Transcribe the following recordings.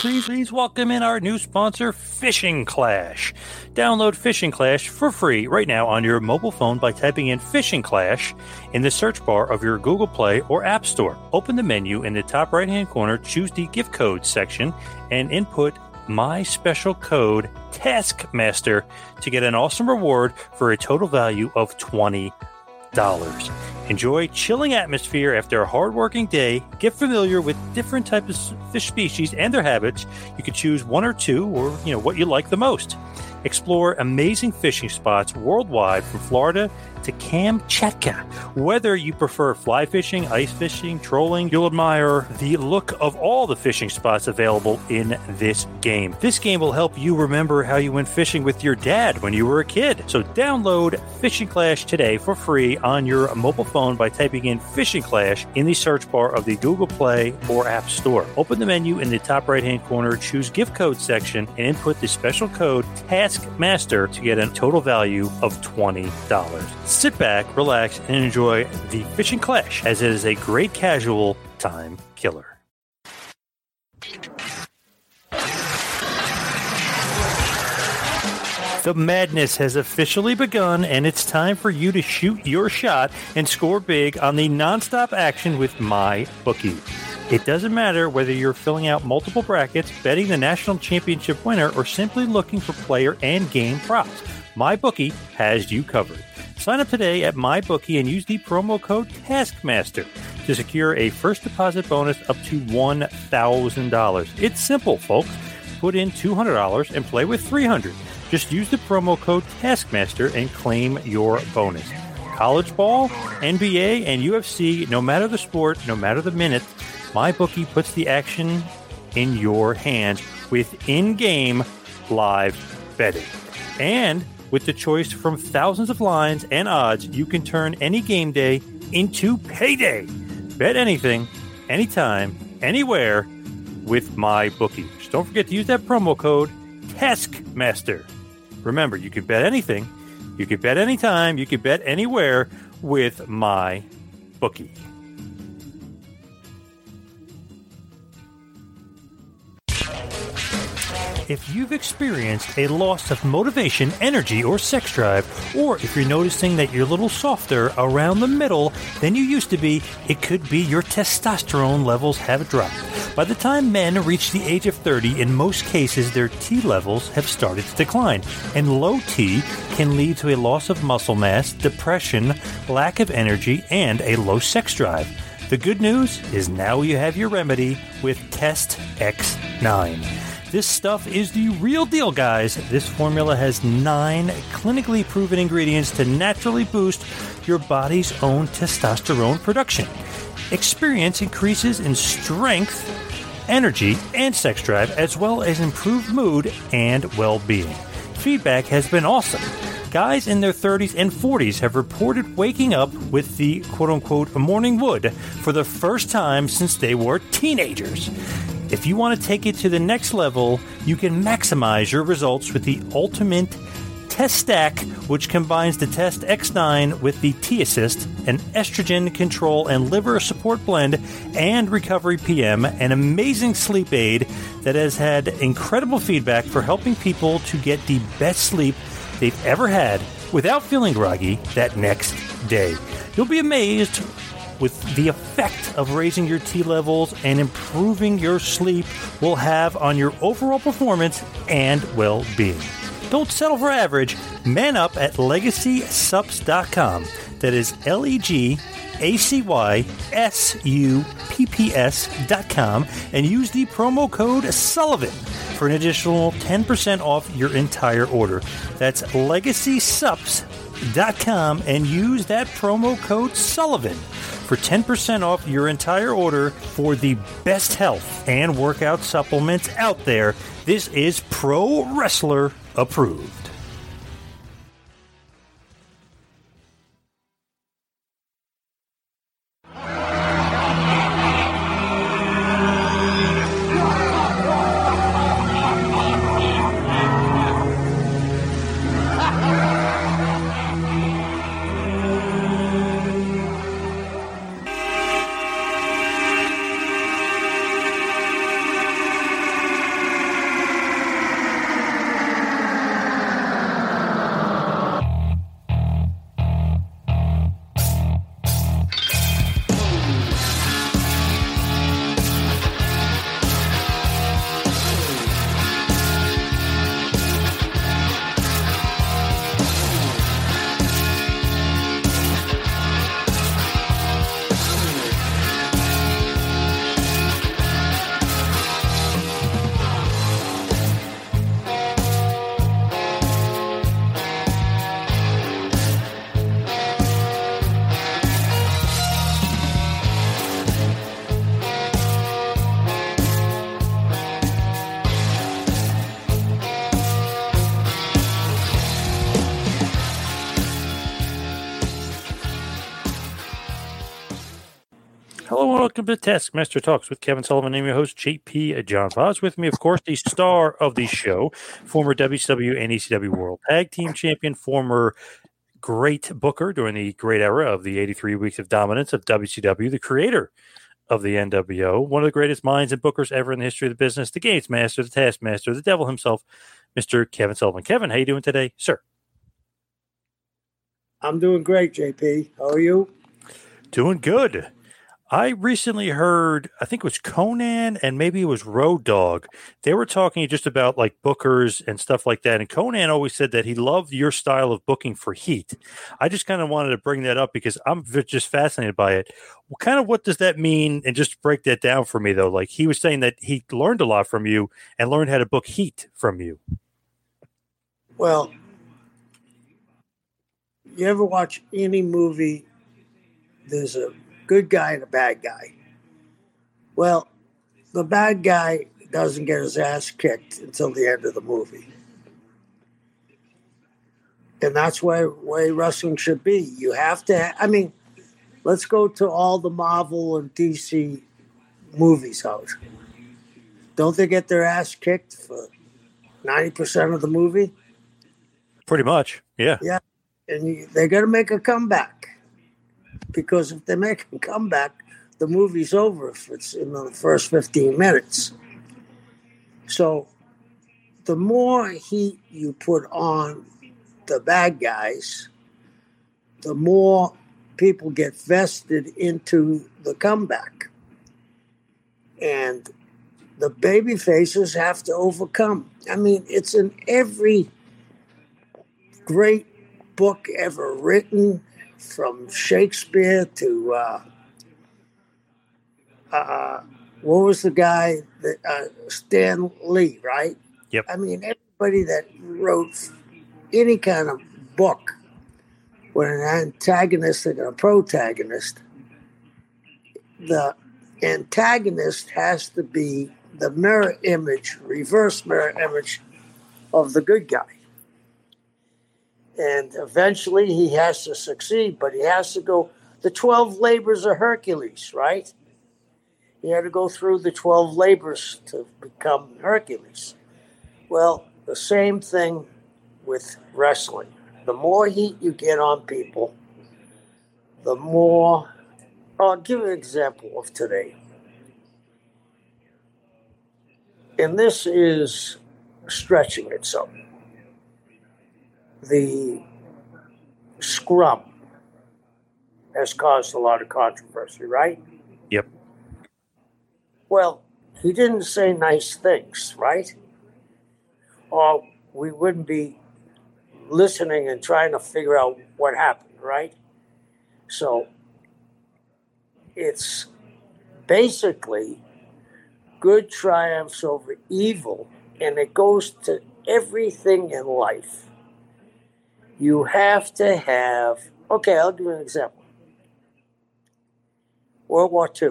please welcome in our new sponsor, Fishing Clash. Download Fishing Clash for free right now on your mobile phone by typing in Fishing Clash in the search bar of your Google Play or App Store. Open the menu in the top right-hand corner, choose the gift code section, and input my special code Taskmaster to get an awesome reward for a total value of $20. Enjoy chilling atmosphere after a hard-working day. Get familiar with different types of fish species and their habits. You can choose one or two, or what you like the most. Explore amazing fishing spots worldwide from Florida to Kamchatka. Whether you prefer fly fishing, ice fishing, trolling, you'll admire the look of all the fishing spots available in this game. This game will help you remember how you went fishing with your dad when you were a kid. So download Fishing Clash today for free on your mobile phone by typing in Fishing Clash in the search bar of the Google Play or App Store. Open the menu in the top right-hand corner, choose gift code section, and input the special code Taskmaster to get a total value of $20. Sit back, relax, and enjoy the Fishing Clash, as it is a great casual time killer. The madness has officially begun, and it's time for you to shoot your shot and score big on the nonstop action with MyBookie. It doesn't matter whether you're filling out multiple brackets, betting the national championship winner, or simply looking for player and game props. MyBookie has you covered. Sign up today at MyBookie and use the promo code Taskmaster to secure a first deposit bonus up to $1,000. It's simple, folks. Put in $200 and play with $300. Just use the promo code Taskmaster and claim your bonus. College ball, NBA, and UFC, no matter the sport, no matter the minute, MyBookie puts the action in your hands with in-game live betting. And with the choice from thousands of lines and odds, you can turn any game day into payday. Bet anything, anytime, anywhere with MyBookie. Just don't forget to use that promo code Taskmaster. Remember, you can bet anything, you can bet anytime, you can bet anywhere with MyBookie. If you've experienced a loss of motivation, energy, or sex drive, or if you're noticing that you're a little softer around the middle than you used to be, it could be your testosterone levels have dropped. By the time men reach the age of 30, in most cases, their T levels have started to decline, and low T can lead to a loss of muscle mass, depression, lack of energy, and a low sex drive. The good news is now you have your remedy with Test X9. This stuff is the real deal, guys. This formula has 9 clinically proven ingredients to naturally boost your body's own testosterone production. Experience increases in strength, energy, and sex drive, as well as improved mood and well-being. Feedback has been awesome. Guys in their 30s and 40s have reported waking up with the quote-unquote morning wood for the first time since they were teenagers. If you want to take it to the next level, you can maximize your results with the Ultimate Test Stack, which combines the Test X9 with the T-Assist, an estrogen control and liver support blend, and Recovery PM, an amazing sleep aid that has had incredible feedback for helping people to get the best sleep they've ever had without feeling groggy that next day. You'll be amazed with the effect of raising your T levels and improving your sleep will have on your overall performance and well-being. Don't settle for average. Man up at LegacySupps.com. That is LegacySupps.com and use the promo code Sullivan for an additional 10% off your entire order. That's LegacySupps.com and use that promo code Sullivan for 10% off your entire order for the best health and workout supplements out there. This is Pro Wrestler approved. Hello and welcome to Taskmaster Talks with Kevin Sullivan. I'm your host, JP John Paz. With me, of course, the star of the show, former WCW and ECW World Tag Team Champion, former great booker during the great era of the 83 Weeks of Dominance of WCW, the creator of the NWO, one of the greatest minds and bookers ever in the history of the business, the Games Master, the Taskmaster, the Devil himself, Mr. Kevin Sullivan. Kevin, how you doing today, sir? I'm doing great, JP. How are you? Doing good. I recently heard, I think it was Conan and maybe it was Road Dogg. They were talking just about like bookers and stuff like that. And Conan always said that he loved your style of booking for Heat. I just kind of wanted to bring that up because I'm just fascinated by it. What does that mean? And just break that down for me, though. Like he was saying that he learned a lot from you and learned how to book Heat from you. Well, you ever watch any movie? There's a good guy and a bad guy. Well, the bad guy doesn't get his ass kicked until the end of the movie. And that's why wrestling should be. You have to, let's go to all the Marvel and DC movies out. Don't they get their ass kicked for 90% of the movie? Pretty much, yeah. Yeah, and they're going to make a comeback. Because if they make a comeback, the movie's over if it's in the first 15 minutes. So the more heat you put on the bad guys, the more people get vested into the comeback. And the baby faces have to overcome. It's in every great book ever written, from Shakespeare to what was the guy that Stan Lee, right? Yep. Everybody that wrote any kind of book with an antagonist and a protagonist, the antagonist has to be the reverse mirror image of the good guy. And eventually he has to succeed, but he has to go the 12 labors of Hercules, right? He had to go through the 12 labors to become Hercules. Well, the same thing with wrestling. The more heat you get on people, the more... I'll give you an example of today. And this is stretching it some. The scrum has caused a lot of controversy, right? Yep. Well, he didn't say nice things, right? Or we wouldn't be listening and trying to figure out what happened, right? So it's basically good triumphs over evil, and it goes to everything in life. You have to have... Okay, I'll give you an example. World War II.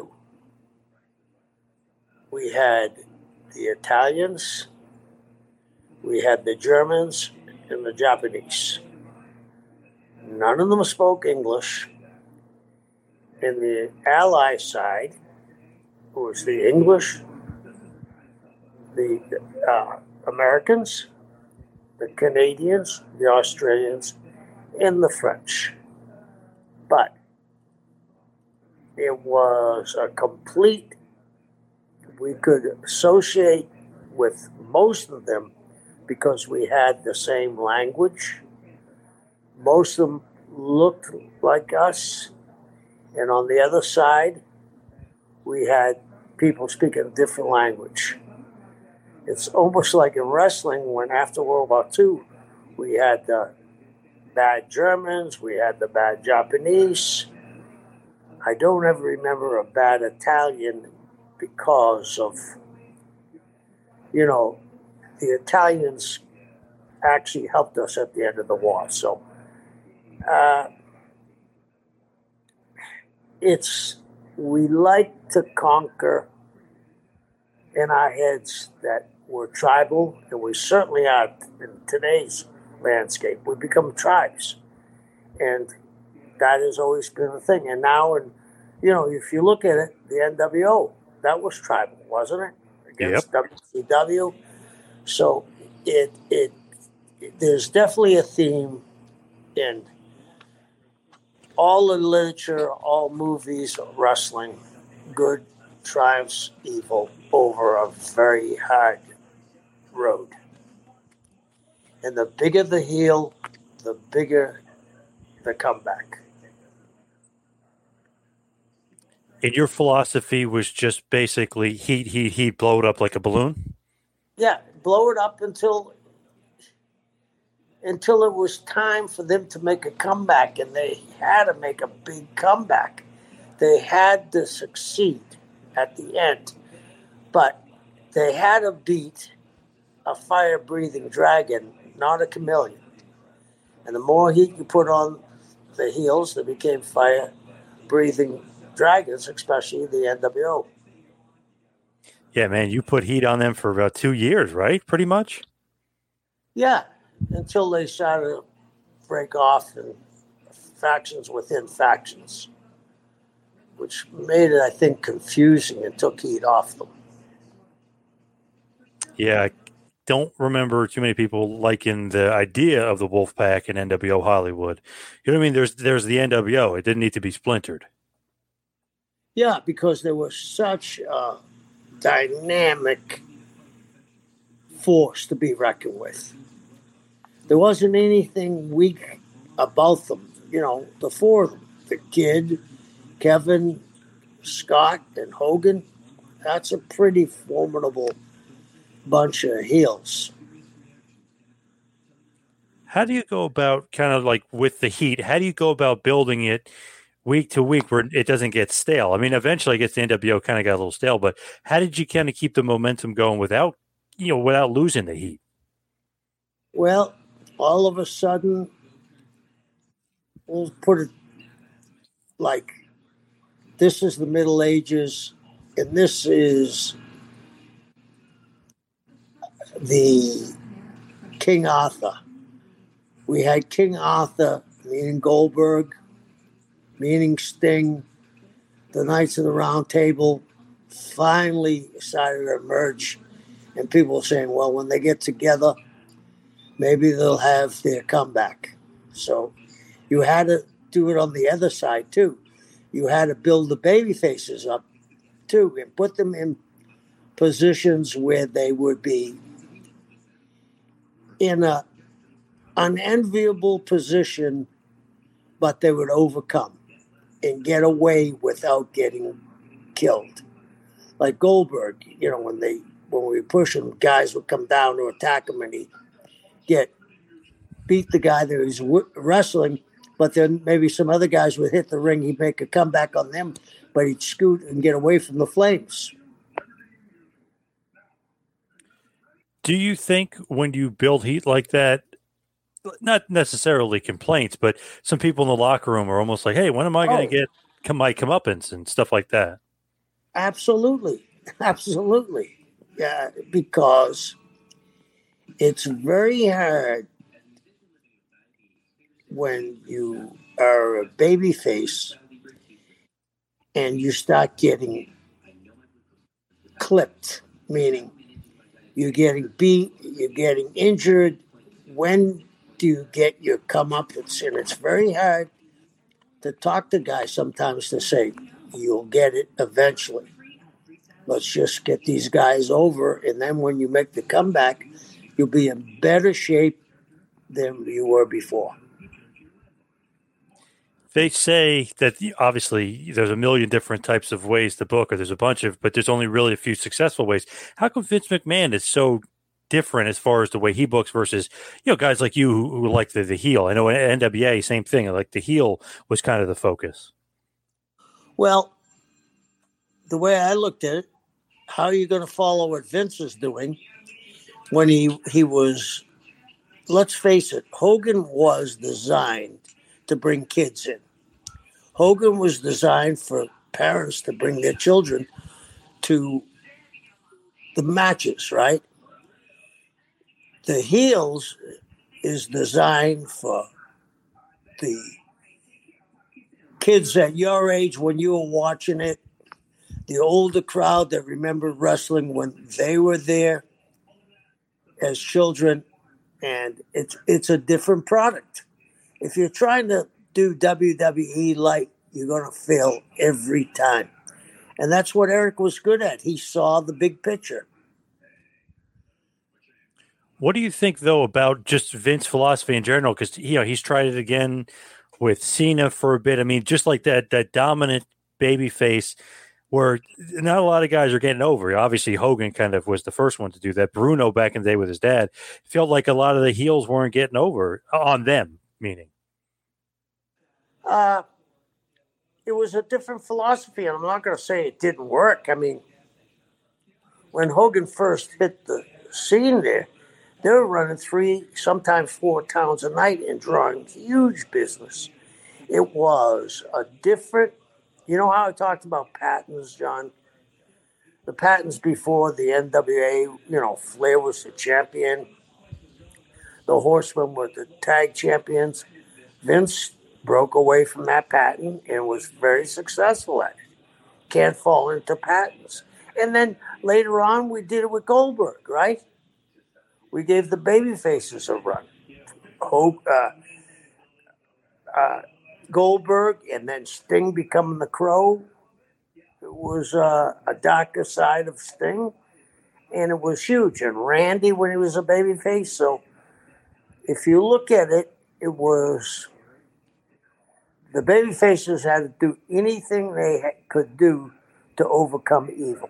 We had the Italians, we had the Germans, and the Japanese. None of them spoke English. In the Allied side, it was the English, the Americans, the Canadians, the Australians, and the French. But it was a complete... We could associate with most of them because we had the same language. Most of them looked like us. And on the other side, we had people speaking a different language. It's almost like in wrestling when after World War II, we had the bad Germans, we had the bad Japanese. I don't ever remember a bad Italian because of, the Italians actually helped us at the end of the war. So we like to conquer in our heads that we're tribal, and we certainly are in today's landscape. We become tribes, and that has always been a thing. And now, if you look at it, the NWO, that was tribal, wasn't it? Yep. Against WCW. So it there's definitely a theme in all the literature, all movies, wrestling. Good triumphs evil over a very hard road. And the bigger the heel, the bigger the comeback. And your philosophy was just basically heat, blow it up like a balloon? Yeah, blow it up until it was time for them to make a comeback, and they had to make a big comeback. They had to succeed at the end, but they had to beat a fire-breathing dragon, not a chameleon. And the more heat you put on the heels, they became fire-breathing dragons, especially the NWO. Yeah, man, you put heat on them for about 2 years, right? Pretty much? Yeah, until they started to break off and factions within factions, which made it, I think, confusing and took heat off them. Yeah, I don't remember too many people liking the idea of the Wolfpack and NWO Hollywood. You know what I mean? There's the NWO. It didn't need to be splintered. Yeah, because there was such a dynamic force to be reckoned with. There wasn't anything weak about them. The four of them, the Kid, Kevin, Scott, and Hogan, that's a pretty formidable bunch of heels. How do you go about kind of like with the heat? How do you go about building it week to week where it doesn't get stale? I mean, eventually I guess the NWO kind of got a little stale, but how did you kind of keep the momentum going without losing the heat? Well, all of a sudden, we'll put it like this is the Middle Ages, and this is the King Arthur. We had King Arthur, meaning Goldberg, meaning Sting, the Knights of the Round Table finally started to emerge, and people were saying, well, when they get together, maybe they'll have their comeback. So you had to do it on the other side, too. You had to build the baby faces up, too, and put them in positions where they would be in an unenviable position, but they would overcome and get away without getting killed. Like Goldberg, when we were pushing, guys would come down to attack him, and he'd beat the guy that was wrestling, but then maybe some other guys would hit the ring. He'd make a comeback on them, but he'd scoot and get away from the flames. Do you think when you build heat like that, not necessarily complaints, but some people in the locker room are almost like, hey, when am I going to get my comeuppance and stuff like that? Absolutely. Absolutely. Yeah, because it's very hard when you are a baby face and you start getting clipped, meaning you're getting beat, you're getting injured. When do you get your comeuppance? And it's very hard to talk to guys sometimes to say, you'll get it eventually. Let's just get these guys over, and then when you make the comeback, you'll be in better shape than you were before. They say that obviously there's a million different types of ways to book, or there's a bunch of, but there's only really a few successful ways. How come Vince McMahon is so different as far as the way he books versus, guys like you who like the heel? I know in NWA, same thing. Like the heel was kind of the focus. Well, the way I looked at it, how are you going to follow what Vince is doing when he was, let's face it, Hogan was designed to bring kids in. Hogan was designed for parents to bring their children to the matches, right? The heels is designed for the kids at your age when you were watching it, the older crowd that remembered wrestling when they were there as children, and it's a different product. If you're trying to do WWE light, you're going to fail every time. And that's what Eric was good at. He saw the big picture. What do you think, though, about just Vince philosophy in general? Because, he's tried it again with Cena for a bit. I mean, just like that dominant baby face where not a lot of guys are getting over. Obviously, Hogan kind of was the first one to do that. Bruno back in the day with his dad felt like a lot of the heels weren't getting over on them, meaning. It was a different philosophy, and I'm not going to say it didn't work. I mean, when Hogan first hit the scene there, they were running 3, sometimes 4 towns a night and drawing huge business. It was a different, you know how I talked about patents, John? The patents before the NWA, Flair was the champion. The Horsemen were the tag champions. Vince broke away from that patent and was very successful at it. Can't fall into patents. And then later on, we did it with Goldberg, right? We gave the baby faces a run. Goldberg and then Sting becoming the Crow. It was a darker side of Sting, and it was huge. And Randy when he was a baby face. So if you look at it, it was the baby faces had to do anything they could do to overcome evil.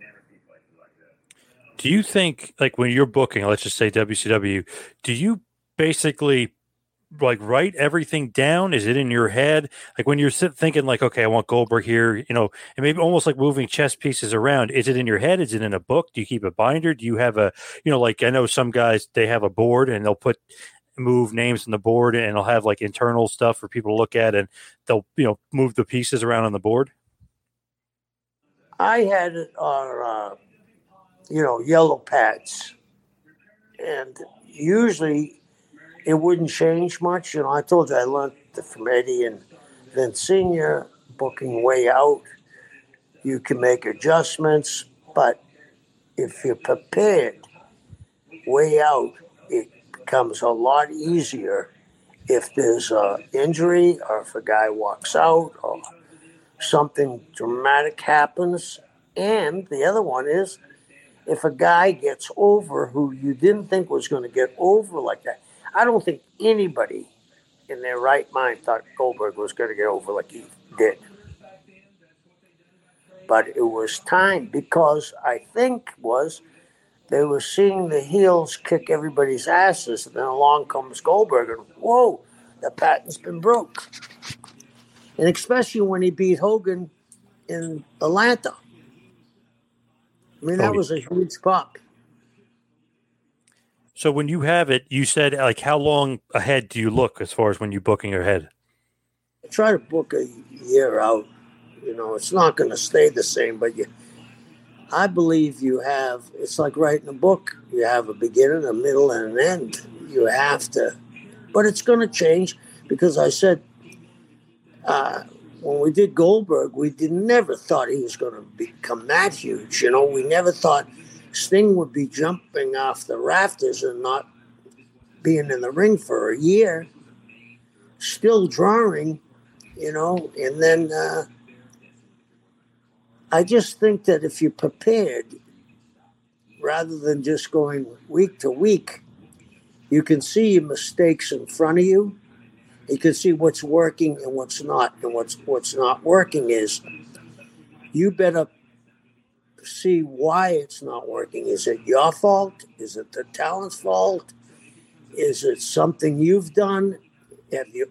Do you think, like when you're booking, let's just say WCW, do you basically like write everything down? Is it in your head? Like when you're thinking like, okay, I want Goldberg here, and maybe almost like moving chess pieces around. Is it in your head? Is it in a book? Do you keep a binder? Do you have like I know some guys, they have a board and they'll move names on the board and they'll have like internal stuff for people to look at and they'll, move the pieces around on the board. I had our, yellow pads, and usually it wouldn't change much. I told you I learned from Eddie and Vince Sr. booking way out. You can make adjustments, but if you're prepared way out, it becomes a lot easier if there's an injury or if a guy walks out or something dramatic happens. And the other one is if a guy gets over who you didn't think was going to get over like that. I don't think anybody in their right mind thought Goldberg was going to get over like he did. But it was time because I think they were seeing the heels kick everybody's asses, and then along comes Goldberg, and whoa, the patent's been broke. And especially when he beat Hogan in Atlanta. I mean, that was a huge pop. So when you have it, you said, like, how long ahead do you look as far as when you're booking ahead? I try to book a year out. It's not going to stay the same, but I believe it's like writing a book. You have a beginning, a middle, and an end. You have to. But it's going to change because I said, when we did Goldberg, we never thought he was going to become that huge. We never thought Sting would be jumping off the rafters and not being in the ring for a year, still drawing, and then I just think that if you're prepared, rather than just going week to week, you can see your mistakes in front of you. You can see what's working and what's not. And what's not working is you better see why it's not working. Is it your fault? Is it the talent's fault? Is it something you've done? Have you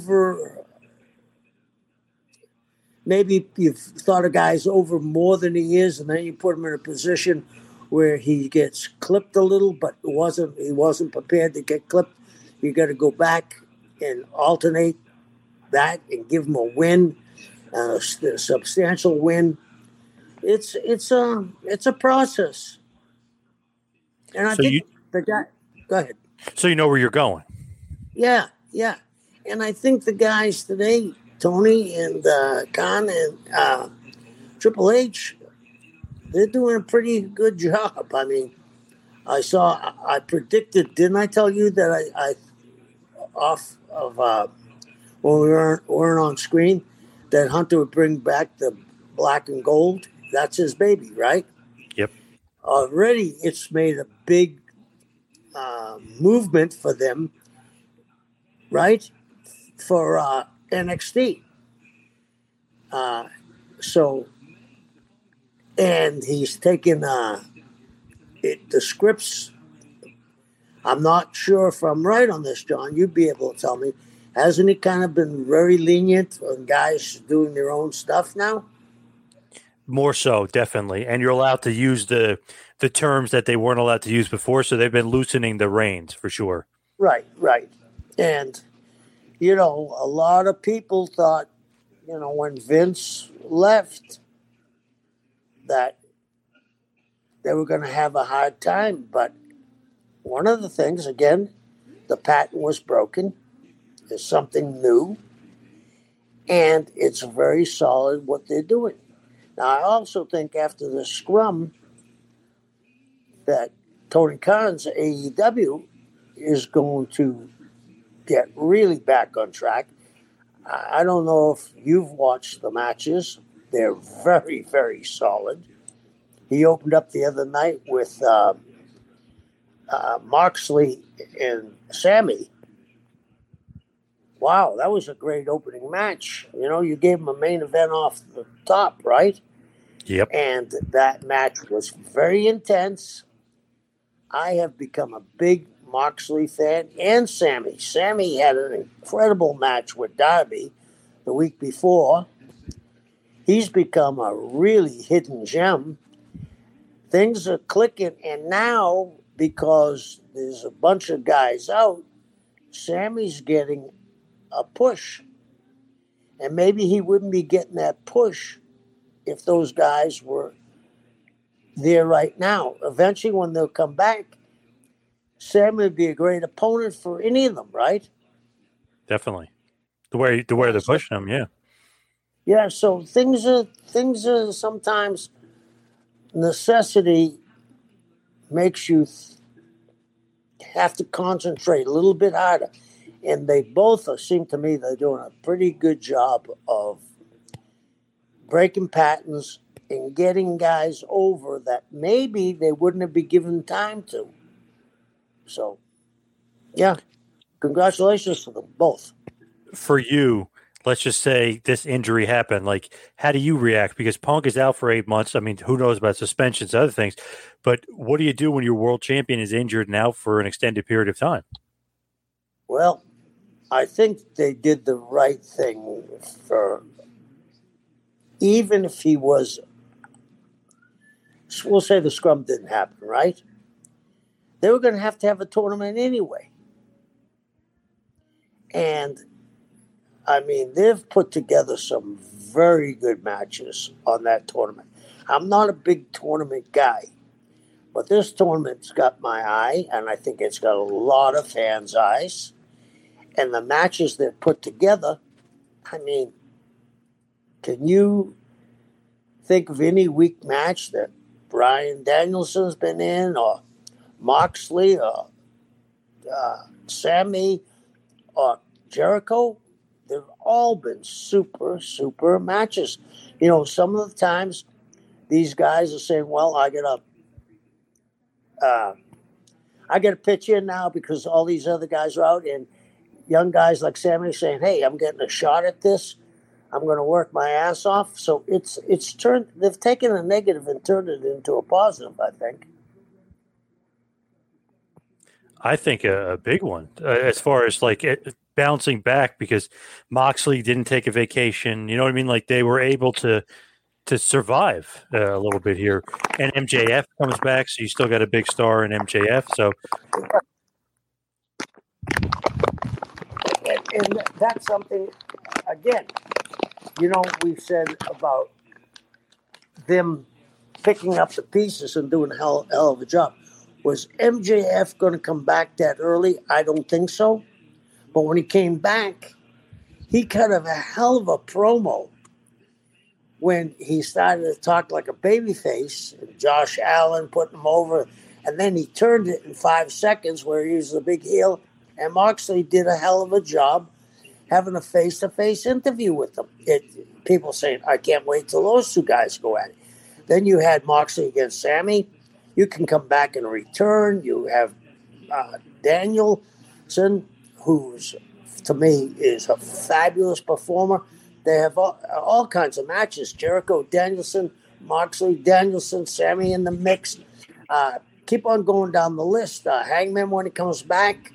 maybe you've thought a guy's over more than he is, and then you put him in a position where he gets clipped a little, but he wasn't prepared to get clipped. You got to go back and alternate that and give him a win, a substantial win. It's a process. And I think the guy. Go ahead. So you know where you're going. Yeah. And I think the guys today, Tony and Khan and Triple H, they're doing a pretty good job. I mean, I predicted, didn't I tell you that I off of when we weren't on screen, that Hunter would bring back the black and gold? That's his baby, right? Yep. Already it's made a big movement for them, right? For NXT. So, and he's taken the scripts. I'm not sure if I'm right on this, John. You'd be able to tell me. Hasn't he kind of been very lenient on guys doing their own stuff now? More so, definitely. And you're allowed to use the terms that they weren't allowed to use before, so they've been loosening the reins for sure. Right. And, you know, a lot of people thought, you know, when Vince left, that they were going to have a hard time. But one of the things, again, the patent was broken. There's something new. And it's very solid what they're doing. Now, I also think after the scrum that Tony Khan's AEW is going to get really back on track. I don't know if you've watched the matches. They're very, very solid. He opened up the other night with Moxley and Sammy. Wow, that was a great opening match. You know, you gave him a main event off the top, right? Yep. And that match was very intense. I have become a big Moxley fan and Sammy. Sammy had an incredible match with Darby the week before. He's become a really hidden gem. Things are clicking, and now, because there's a bunch of guys out, Sammy's getting a push. And maybe he wouldn't be getting that push if those guys were there right now. Eventually, when they'll come back, Sammy would be a great opponent for any of them, right? Definitely. The way they're pushing them, yeah. Yeah, so things are sometimes necessity makes you have to concentrate a little bit harder. And they both seem to me they're doing a pretty good job of breaking patterns and getting guys over that maybe they wouldn't have been given time to. So, yeah, congratulations to them both. For you, let's just say this injury happened. Like, how do you react? Because Punk is out for 8 months. I mean, who knows about suspensions, other things. But what do you do when your world champion is injured now for an extended period of time? Well, I think they did the right thing for, even if he was, we'll say the scrum didn't happen, right? They were going to have a tournament anyway. And, I mean, they've put together some very good matches on that tournament. I'm not a big tournament guy, but this tournament's got my eye, and I think it's got a lot of fans' eyes. And the matches they've put together, I mean, can you think of any weak match that Bryan Danielson's been in, or Moxley, or Sammy, or Jericho? They've all been super, super matches. You know, some of the times these guys are saying, well, I got to pitch in now because all these other guys are out, and young guys like Sammy saying, hey, I'm getting a shot at this. I'm going to work my ass off. So it's turned, they've taken a negative and turned it into a positive, I think. I think a big one as far as like bouncing back, because Moxley didn't take a vacation. You know what I mean? Like they were able to survive a little bit here. And MJF comes back, so you still got a big star in MJF. So. And that's something, again, you know, we've said about them picking up the pieces and doing a hell of a job. Was MJF going to come back that early? I don't think so. But when he came back, he cut a hell of a promo when he started to talk like a babyface, and Josh Allen put him over, and then he turned it in 5 seconds where he was the big heel, and Moxley did a hell of a job having a face-to-face interview with them. People saying, I can't wait till those two guys go at it. Then you had Moxley against Sammy. You can come back and return. You have Danielson, who's, to me, is a fabulous performer. They have all kinds of matches. Jericho, Danielson, Moxley, Danielson, Sammy in the mix. Keep on going down the list. Hangman, when he comes back,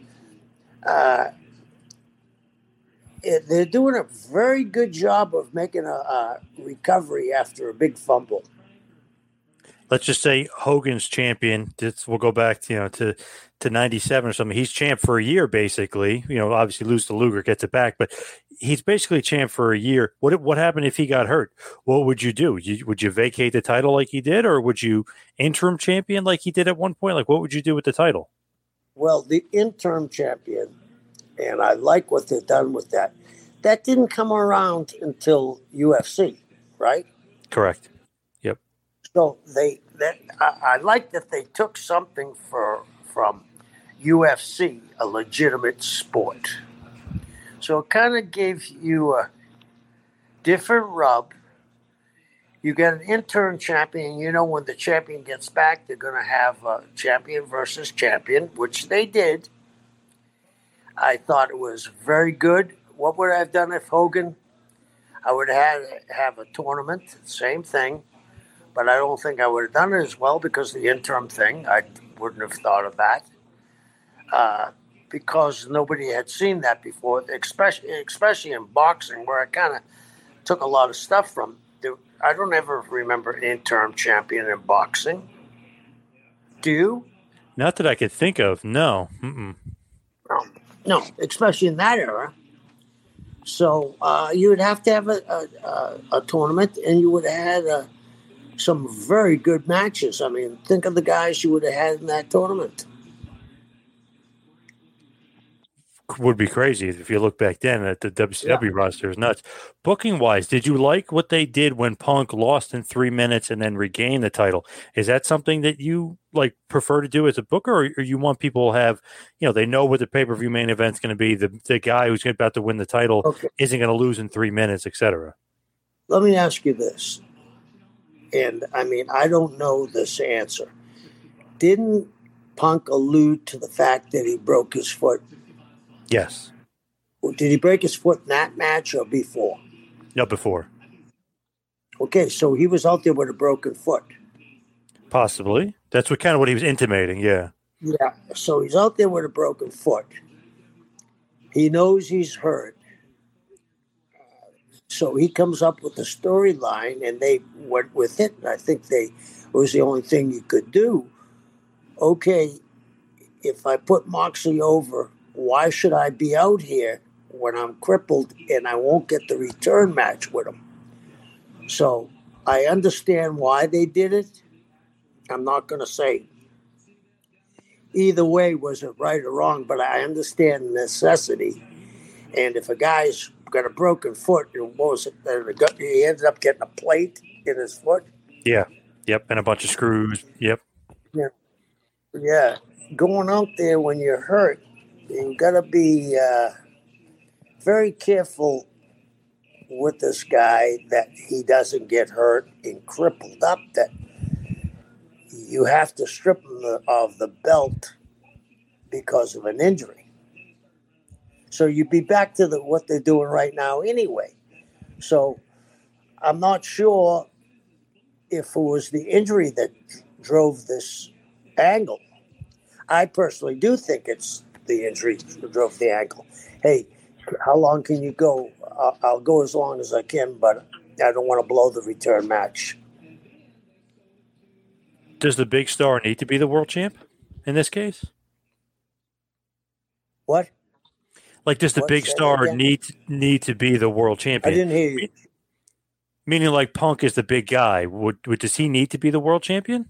they're doing a very good job of making a recovery after a big fumble. Let's just say Hogan's champion. We'll go back to 97 or something. He's champ for a year, basically. Obviously lose to Luger, gets it back, but he's basically champ for a year. What happened if he got hurt? What would you do? Would you vacate the title like he did, or would you interim champion like he did at one point? Like, what would you do with the title? Well, the interim champion, and I like what they've done with that. That didn't come around until UFC, right? Correct. Yep. So I like that they took something from UFC, a legitimate sport. So it kind of gave you a different rub. You get an interim champion. When the champion gets back, they're going to have a champion versus champion, which they did. I thought it was very good. What would I have done if Hogan? I would have a tournament, same thing. But I don't think I would have done it as well because the interim thing, I wouldn't have thought of that. Because nobody had seen that before, especially in boxing, where I kind of took a lot of stuff from. I don't ever remember an interim champion in boxing. Do you? Not that I could think of. No. No, especially in that era. So you would have to have a tournament, and you would have had some very good matches. I mean, think of the guys you would have had in that tournament. Would be crazy if you look back then at the WCW roster is nuts. Booking wise, did you like what they did when Punk lost in 3 minutes and then regained the title? Is that something that you prefer to do as a booker, or you want people to have, they know what the pay-per-view main event's going to be, the guy who's about to win the title isn't going to lose in 3 minutes, etc. Let me ask you this, and I mean, I don't know this answer. Didn't Punk allude to the fact that he broke his foot? Yes. Did he break his foot in that match or before? No, before. Okay, so he was out there with a broken foot. Possibly. That's what he was intimating, yeah. Yeah, so he's out there with a broken foot. He knows he's hurt. So he comes up with the storyline, and they went with it. And I think it was the only thing you could do. Okay, if I put Moxley over, why should I be out here when I'm crippled and I won't get the return match with him? So I understand why they did it. I'm not going to say either way was it right or wrong, but I understand the necessity. And if a guy's got a broken foot, and he ended up getting a plate in his foot. Yeah. Yep. And a bunch of screws. Yep. Yeah. Going out there when you're hurt, you got to be very careful with this guy that he doesn't get hurt and crippled up, that you have to strip him of the belt because of an injury. So you'd be back to what they're doing right now anyway. So I'm not sure if it was the injury that drove this angle. I personally do think it's the injury that drove the ankle. Hey, how long can you go? I'll go as long as I can, but I don't want to blow the return match. Does the big star need to be the world champ in this case? What? Does the big star need to be the world champion? I didn't hear you. Meaning Punk is the big guy. Does he need to be the world champion?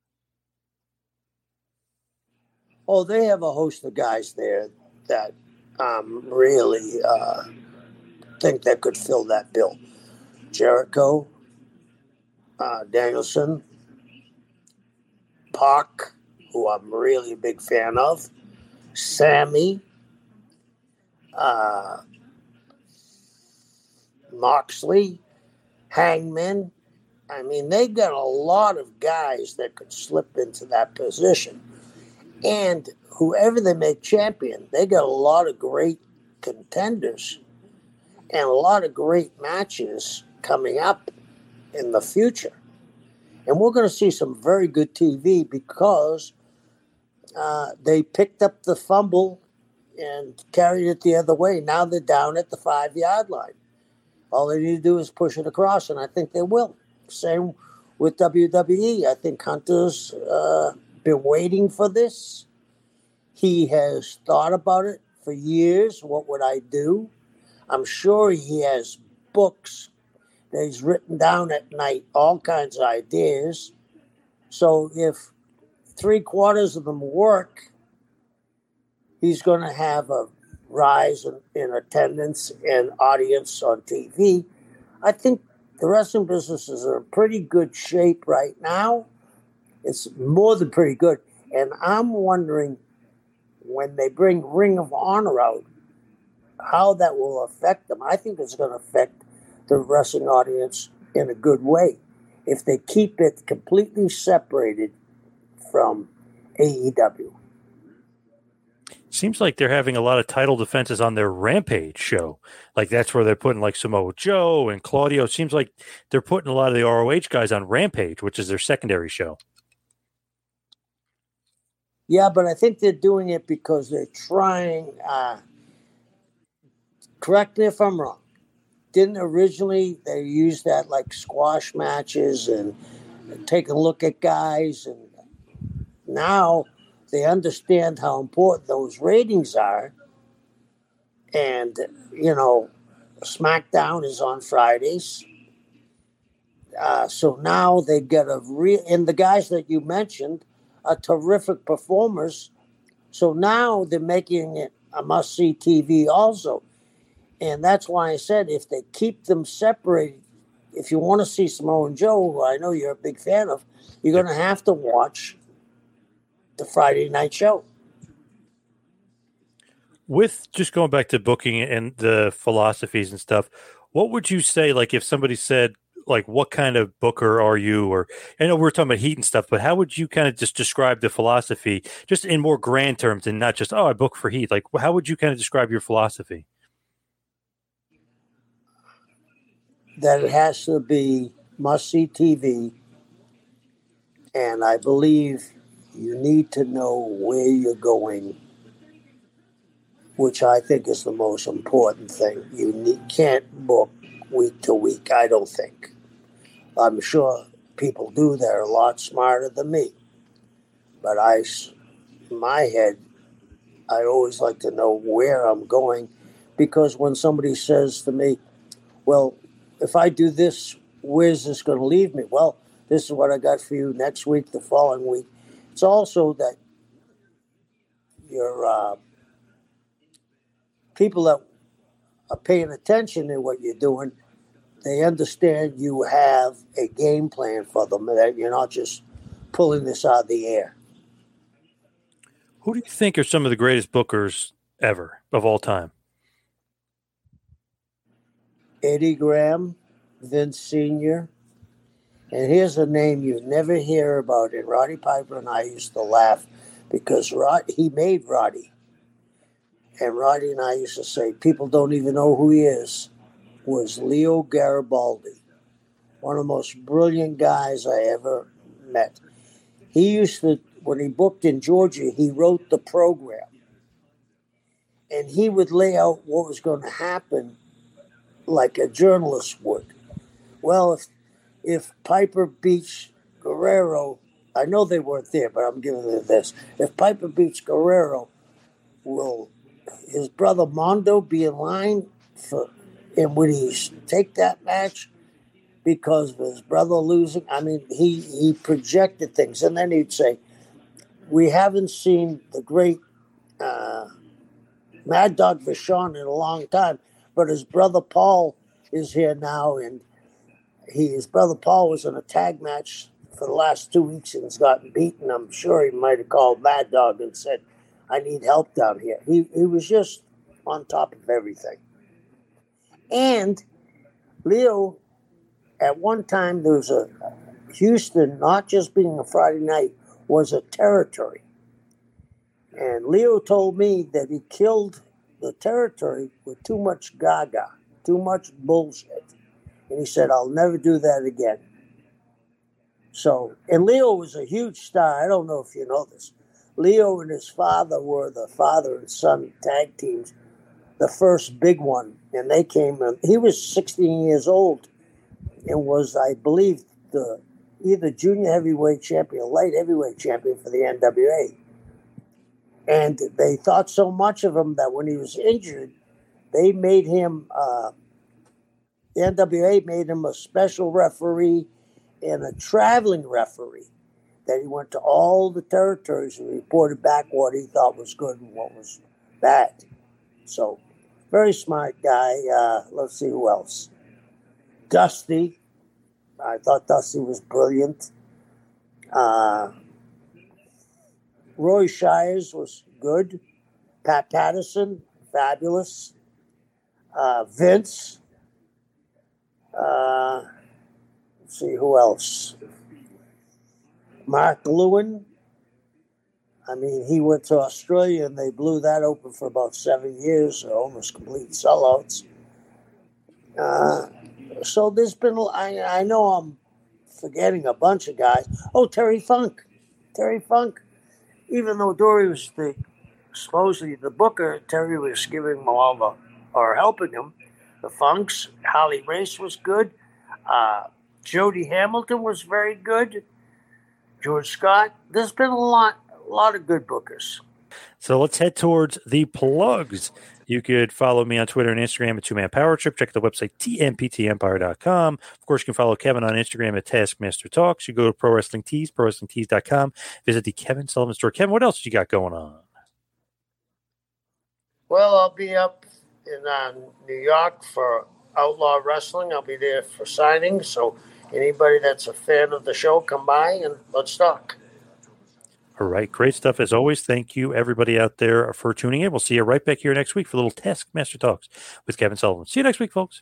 Oh, they have a host of guys there that really think that could fill that bill. Jericho, Danielson, Pac, who I'm really a big fan of, Sammy, Moxley, Hangman. I mean, they got a lot of guys that could slip into that position. And whoever they make champion, they got a lot of great contenders and a lot of great matches coming up in the future. And we're going to see some very good TV because they picked up the fumble and carried it the other way. Now they're down at the 5-yard line. All they need to do is push it across, and I think they will. Same with WWE. I think Hunter's been waiting for this. He has thought about it for years. What would I do? I'm sure he has books that he's written down at night, all kinds of ideas. So if 3/4 of them work, he's going to have a rise in attendance and audience on TV. I think the wrestling businesses are in pretty good shape right now. It's more than pretty good. And I'm wondering when they bring Ring of Honor out, how that will affect them. I think it's going to affect the wrestling audience in a good way if they keep it completely separated from AEW. Seems like they're having a lot of title defenses on their Rampage show. Like that's where they're putting like Samoa Joe and Claudio. It seems like they're putting a lot of the ROH guys on Rampage, which is their secondary show. Yeah, but I think they're doing it because they're trying, correct me if I'm wrong, didn't originally they use that like squash matches and take a look at guys, and now they understand how important those ratings are. And, you know, SmackDown is on Fridays. So now they get and the guys that you mentioned are terrific performers. So now they're making it a must-see TV also. And that's why I said if they keep them separated, if you want to see Samoa Joe, who I know you're a big fan of, you're going to have to watch the Friday night show. With just going back to booking and the philosophies and stuff, what would you say, like if somebody said, like, what kind of booker are you? Or I know we're talking about heat and stuff, but how would you kind of just describe the philosophy just in more grand terms and not just, oh, I book for heat? Like, how would you kind of describe your philosophy? That it has to be must-see TV, and I believe you need to know where you're going, which I think is the most important thing. You can't book week to week, I don't think. I'm sure people do. They're a lot smarter than me. But in my head, I always like to know where I'm going, because when somebody says to me, well, if I do this, where's this going to leave me? Well, this is what I got for you next week, the following week. It's also that your people that are paying attention to what you're doing, they understand you have a game plan for them, that you're not just pulling this out of the air. Who do you think are some of the greatest bookers ever of all time? Eddie Graham, Vince Sr., and here's a name you never hear about it. Roddy Piper and I used to laugh because he made Roddy. And Roddy and I used to say, people don't even know who he is, was Leo Garibaldi, one of the most brilliant guys I ever met. He used to, when he booked in Georgia, he wrote the program. And he would lay out what was going to happen like a journalist would. Well, if Piper beats Guerrero, I know they weren't there, but I'm giving it this. If Piper beats Guerrero, will his brother Mondo be in line for, and would he take that match because of his brother losing? I mean, he projected things. And then he'd say, we haven't seen the great Mad Dog Vachon in a long time. But his brother Paul is here now, and his brother Paul was in a tag match for the last 2 weeks and has gotten beaten. I'm sure he might have called Mad Dog and said, I need help down here. He was just on top of everything. And Leo, at one time, there was a Houston, not just being a Friday night, was a territory. And Leo told me that he killed the territory with too much gaga, too much bullshit. And he said, I'll never do that again. So, and Leo was a huge star. I don't know if you know this. Leo and his father were the father and son tag teams, the first big one. And they came, and he was 16 years old and was, I believe, the either junior heavyweight champion or light heavyweight champion for the NWA. And they thought so much of him that when he was injured, they made him, the NWA made him a special referee and a traveling referee, that he went to all the territories and reported back what he thought was good and what was bad. So, very smart guy. Let's see who else. Dusty. I thought Dusty was brilliant. Roy Shires was good. Pat Patterson, fabulous. Vince. Let's see who else. Mark Lewin. I mean, he went to Australia and they blew that open for about 7 years, almost complete sellouts. So there's been, I know I'm forgetting a bunch of guys. Oh, Terry Funk. Terry Funk. Even though Dory was supposedly the booker, Terry was giving him or helping him. The Funks. Harley Race was good. Jody Hamilton was very good. George Scott. There's been a lot of good bookers. So let's head towards the plugs. You could follow me on Twitter and Instagram at 2Man Power Trip. Check the website, tmptempire.com. Of course, you can follow Kevin on Instagram at Taskmaster Talks. You go to Pro Wrestling Tees, ProWrestlingTees.com. Visit the Kevin Sullivan Store. Kevin, what else you got going on? Well, I'll be up in New York for Outlaw Wrestling. I'll be there for signings. So anybody that's a fan of the show, come by and let's talk. All right. Great stuff. As always, thank you, everybody out there, for tuning in. We'll see you right back here next week for a little Taskmaster Talks with Kevin Sullivan. See you next week, folks.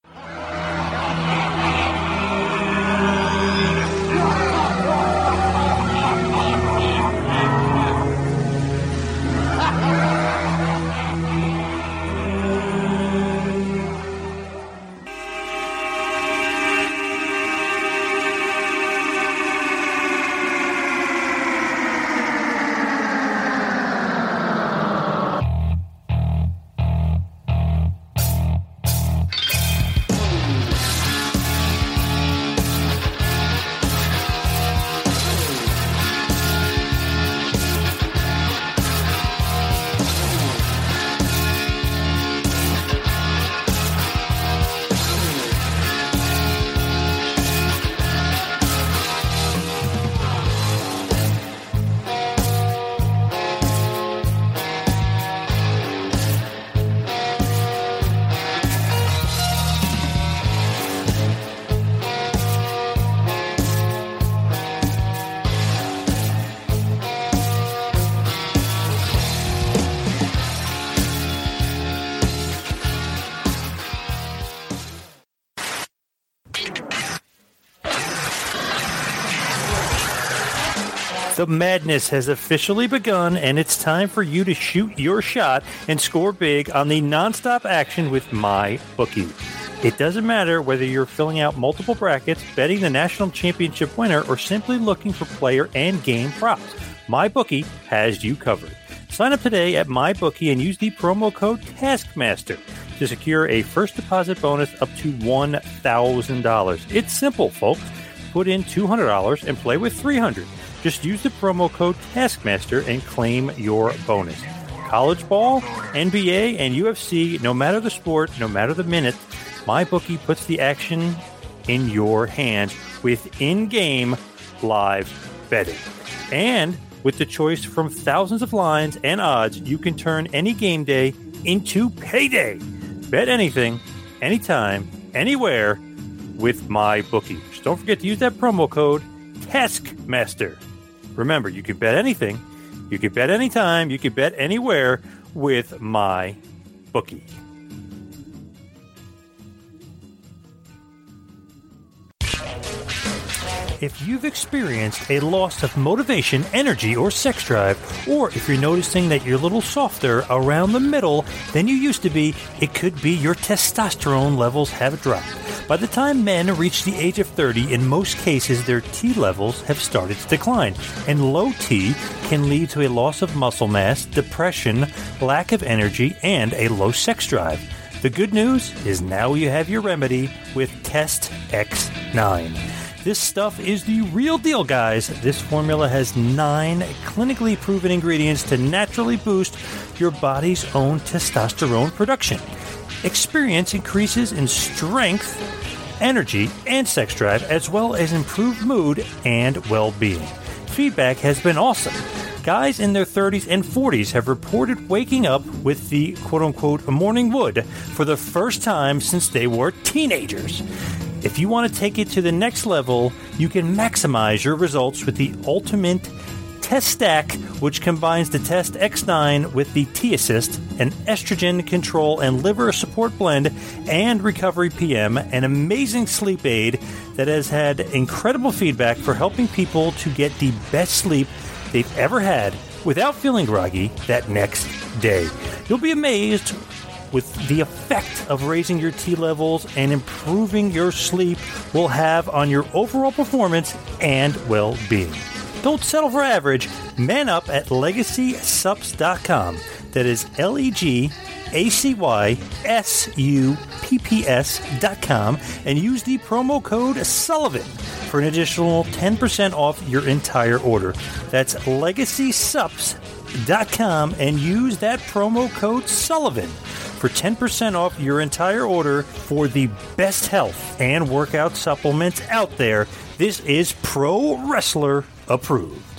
The madness has officially begun, and it's time for you to shoot your shot and score big on the nonstop action with MyBookie. It doesn't matter whether you're filling out multiple brackets, betting the national championship winner, or simply looking for player and game props. MyBookie has you covered. Sign up today at MyBookie and use the promo code TASKMASTER to secure a first deposit bonus up to $1,000. It's simple, folks. Put in $200 and play with $300. Just use the promo code TASKMASTER and claim your bonus. College ball, NBA, and UFC, no matter the sport, no matter the minute, MyBookie puts the action in your hands with in-game live betting. And With the choice from thousands of lines and odds, you can turn any game day into payday. Bet anything, anytime, anywhere with MyBookie. Just don't forget to use that promo code TASKMASTER. Remember, you can bet anything, you can bet anytime, you can bet anywhere with MyBookie. If you've experienced a loss of motivation, energy, or sex drive, or if you're noticing that you're a little softer around the middle than you used to be, it could be your testosterone levels have dropped. By the time men reach the age of 30, in most cases, their T levels have started to decline, and low T can lead to a loss of muscle mass, depression, lack of energy, and a low sex drive. The good news is now you have your remedy with Test X9. This stuff is the real deal, guys. This formula has 9 clinically proven ingredients to naturally boost your body's own testosterone production. Experience increases in strength, energy, and sex drive, as well as improved mood and well-being. Feedback has been awesome. Guys in their 30s and 40s have reported waking up with the quote-unquote morning wood for the first time since they were teenagers. If you want to take it to the next level, you can maximize your results with the Ultimate Test Stack, which combines the Test X9 with the T-Assist, an estrogen control and liver support blend, and Recovery PM, an amazing sleep aid that has had incredible feedback for helping people to get the best sleep they've ever had without feeling groggy that next day. You'll be amazed with the effect of raising your T levels and improving your sleep will have on your overall performance and well-being. Don't settle for average. Man up at LegacySupps.com. That is LegacySupps.com and use the promo code Sullivan for an additional 10% off your entire order. That's LegacySupps.com and use that promo code Sullivan for 10% off your entire order for the best health and workout supplements out there. This is Pro Wrestler approved.